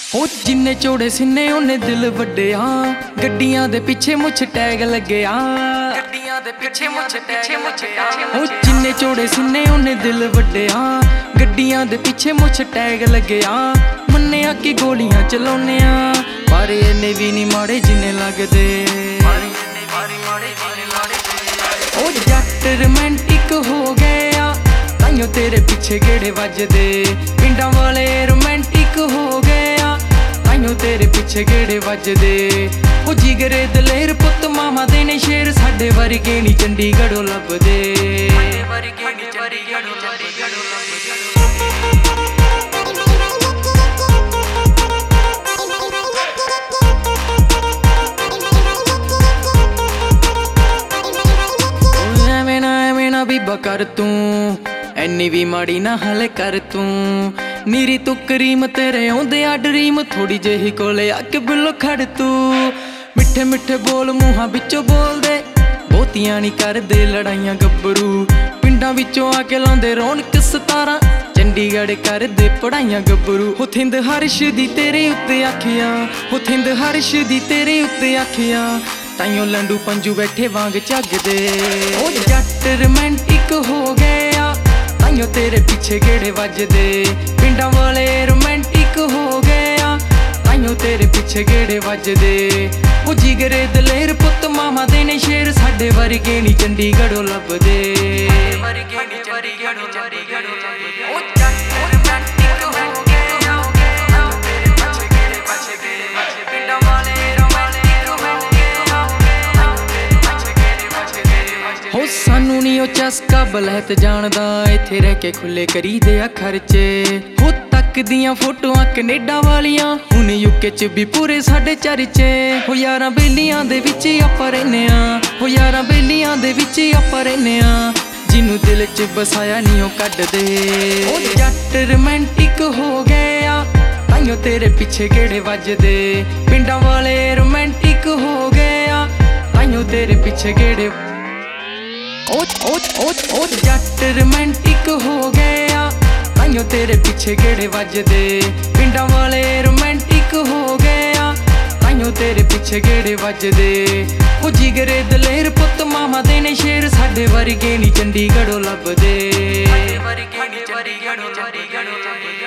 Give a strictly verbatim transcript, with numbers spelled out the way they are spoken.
ਉਹ ਜਿੰਨੇ ਚੋੜੇ ਸਿੰਨੇ ਉਹਨੇ ਦਿਲ ਵੱਡਿਆ, ਗੱਡੀਆਂ ਦੇ ਪਿੱਛੇ ਮੁੱਛ ਟੈਗ ਲੱਗਿਆ, ਗੱਡੀਆਂ ਦੇ ਪਿੱਛੇ ਮੁੱਛ ਪਿੱਛੇ ਮੁੱਛ ਉਹ ਜਿੰਨੇ ਚੋੜੇ ਸਿੰਨੇ ਉਹਨੇ ਦਿਲ ਵੱਡਿਆ, ਗੱਡੀਆਂ ਦੇ ਪਿੱਛੇ ਮੁੱਛ ਟੈਗ ਲੱਗਿਆ। ਮੰਨਿਆ ਕਿ ਗੋਲੀਆਂ ਚਲਾਉਨੇ ਆ, ਪਰ ਇਹਨੇ ਵੀ ਨਹੀਂ ਮਾੜੇ ਜਿੰਨੇ ਲੱਗਦੇ। ਉਹ ਜੱਟ ਰੋਮਾਂਟਿਕ ਹੋ ਗਿਆ, ਤਾਈਓ ਤੇਰੇ ਪਿੱਛੇ ਗੇੜੇ ਵੱਜਦੇ। ਪਿੰਡਾਂ ਵਾਲੇ ਰੋਮਾਂਟਿਕ ਹੋ ਗਿਆ, ਤਾਈਓ ਤੇਰੇ ਪਿੱਛੇ ਗੇੜੇ ਵੱਜਦੇ। ਉਹ ਜਿਗਰੇ ਦਲੇਰ ਪੁੱਤ ਮਾਮਾ ਦੇ ਨੇ ਸ਼ੇਰ, ਸਾਡੇ ਵਰਗੇ ਨੀ ਚੰਡੀਗੜ੍ਹੋਂ ਲੱਭਦੇ। ਐਵੇਂ ਨਾ ਐਵੇਂ ਨਾ ਬੀਬਾ ਕਰ ਤੂੰ, ਐਨੀ ਵੀ ਮਾੜੀ ਨਾ ਹਲੇ ਕਰ ਤੂੰ। ਨੀਰੀ ਤੂੰ ਕਰੀਮ ਤੇਰੇ ਆਉਂਦੇ ਆ ਡਰੀਮ, ਥੋੜੀ ਜਿਹੀ ਕੋਲੇ ਆ ਕੇ ਬਿੱਲੋ ਖੜ ਤੂੰ। ਮਿੱਠੇ ਮਿੱਠੇ ਬੋਲ ਮੂੰਹਾਂ ਵਿੱਚੋਂ ਬੋਲਦੇ, ਬਹੁਤੀਆਂ ਨੀ ਕਰਦੇ ਲੜਾਈਆਂ ਗੱਭਰੂ। ਪਿੰਡਾਂ ਵਿੱਚੋਂ ਆ ਕੇ ਲਾਉਂਦੇ ਰੌਣਕ ਸਤਾਰਾਂ, ਚੰਡੀਗੜ੍ਹ ਕਰਦੇ ਪੜਾਈਆਂ ਗੱਭਰੂ। ਹੋ ਥਿੰਦ ਹਰਸ਼ ਦੀ ਤੇਰੇ ਉੱਤੇ ਆਖਿਆ, ਹੋ ਥਿੰਦ ਹਰਸ਼ ਦੀ ਤੇਰੇ ਉੱਤੇ ਆਖਿਆ, ਤਾਈਓ ਲੰਡੂ ਪੰਜੂ ਬੈਠੇ ਵਾਂਗ ਝੱਗਦੇ। ਉਹ ਜੱਟ ਰੋਮਾਂਟਿਕ ਹੋ ਗਿਆ, ਤਾਈਓ ਤੇਰੇ ਪਿੱਛੇ ਗੇੜੇ ਵੱਜਦੇ। ਪਿੰਡਾਂ ਵਾਲੇ ਰੋਮਾਂਟਿਕ ਹੋ ਗਿਆ, ਤਾਈਓ ਤੇਰੇ ਪਿੱਛੇ ਗੇੜੇ ਵੱਜਦੇ। ਉਹ ਜਿਗਰੇ ਦਲੇਰ ਪੁੱਤ ਮਾਮਾ ਦੇ ਨੇ ਸ਼ੇਰ, ਸਾਡੇ ਵਰਗੇ ਨੀ ਚੰਡੀਗੜ੍ਹੋਂ ਲੱਭਦੇ। ਉਹ ਜੱਟ ਰੋਮਾਂਟਿਕ ਹੋ ਗਿਆ, ਤੇਰੇ ਪਿੱਛੇ ਗੇੜੇ ਵੱਜਦੇ। ਪਿੰਡਾਂ ਵਾਲੇ ਹੋ ਸਾਨੂੰ ਨੀ ਉਹ ਚਸਕਾ ਬਲਹਿਤ ਜਾਣਦਾ, ਇੱਥੇ ਰਹਿ ਕੇ ਖੁੱਲੇ ਕਰੀਦੇ ਆ ਖਰਚੇ। ਹੋ ਤੱਕਦੀਆਂ ਫੋਟੋਆਂ ਕੈਨੇਡਾ ਵਾਲੀਆਂ, ਹੁਣ ਯੂਕੇ ਚ ਵੀ ਪੂਰੇ ਸਾਡੇ ਚਰਚੇ। ਹੋ ਯਾਰਾਂ ਬੇਲੀਆਂ ਦੇ ਵਿੱਚ ਆਪਾਂ ਰਹਿੰਦੇ ਆ, ਹੋ ਯਾਰਾਂ ਬੇਲੀਆਂ ਦੇ ਵਿੱਚ ਆਪਾਂ ਰਹਿੰਦੇ ਆ, ਜਿਹਨੂੰ ਦਿਲ ਚ ਬਸਾਇਆ ਨੀ ਉਹ ਕੱਢਦੇ। ਉਹ ਜੱਟ ਰੋਮਾਂਟਿਕ ਹੋ ਗਿਆ, ਤਾਈਓ ਤੇਰੇ ਪਿੱਛੇ ਗੇੜੇ ਵੱਜਦੇ। ਪਿੰਡਾਂ ਵਾਲੇ ਰੋਮਾਂਟਿਕ ਹੋ ਗਿਆ, ਤਾਈਓ ਤੇਰੇ ਪਿੱਛੇ ਗੇੜੇ। ਉਹ ਉਹ ਉਹ ਉਹ ਜੱਟ ਰੋਮਾਂਟਿਕ ਹੋ ਗਿਆ, ਤਾਈਓ ਤੇਰੇ ਪਿੱਛੇ ਗੇੜੇ ਵੱਜਦੇ। ਪਿੰਡਾਂ ਵਾਲੇ ਰੋਮਾਂਟਿਕ ਹੋ ਗਿਆ, ਤਾਈਓ ਤੇਰੇ ਪਿੱਛੇ ਗੇੜੇ ਵੱਜਦੇ। ਉਹ ਜਿਗਰੇ ਦਲੇਰ ਪੁੱਤ ਮਾਮਾ ਦੇ ਨੇ ਸ਼ੇਰ, ਸਾਡੇ ਵਰਗੇ ਨੀ ਚੰਡੀਗੜ੍ਹੋਂ ਲੱਭਦੇ।